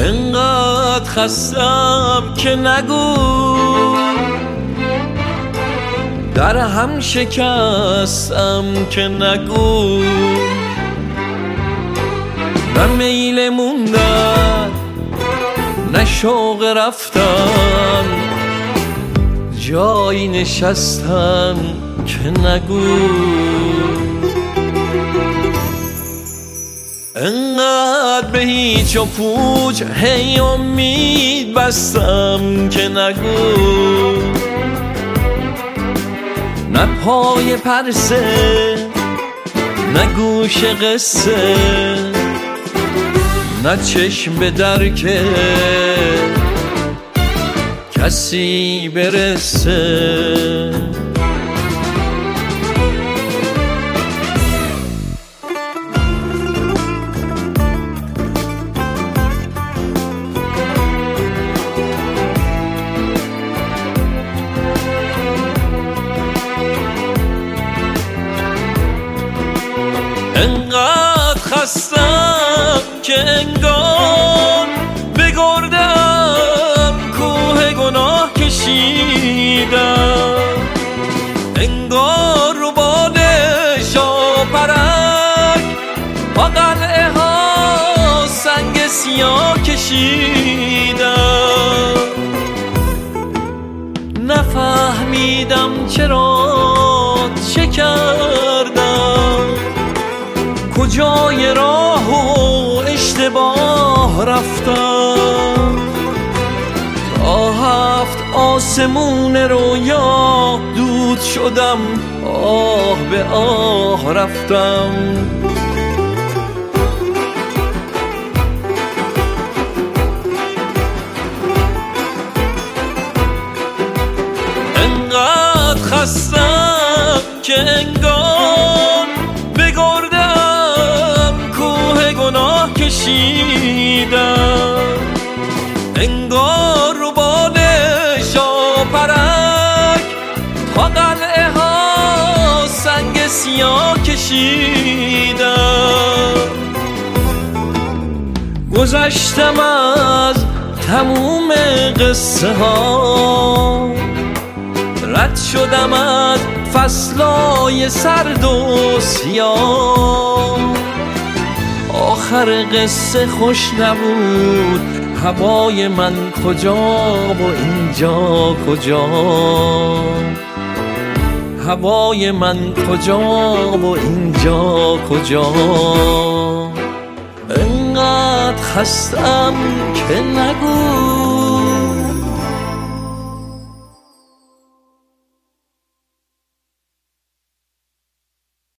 انقدر خستم که نگو، در هم شکستم که نگو. نه میل موندن نه شوق رفتن، جایی نشستن که نگو. انقدر به هیچ و پوچ هی امید بستم که نگو. نه پای پرسه نه گوش قصه، نه چشم به درک کسی برسه. انقدر خستم که انگار بگردم کوه گناه کشیدم، انگار رو باد شاپرک با قلعه ها سنگ سیاه کشیدم. نفهمیدم چرا چه کردم، کجای راه و اشتباه رفتم. تا هفت آسمون رویا دود شدم، آه به آه رفتم. انقدر خستم که انگار بگردم کوه گناه کشیدم، انگار رو باد شاپرک تا قلعه ها سنگ سیاه کشیدم. گذشتم از تموم قصه ها، رد شدم از فصلای سرد و سیاه. آخر قصه خوش نبود، هوای من کجا و اینجا کجا، هوای من کجا و اینجا کجا. انقدر خستم که نگو،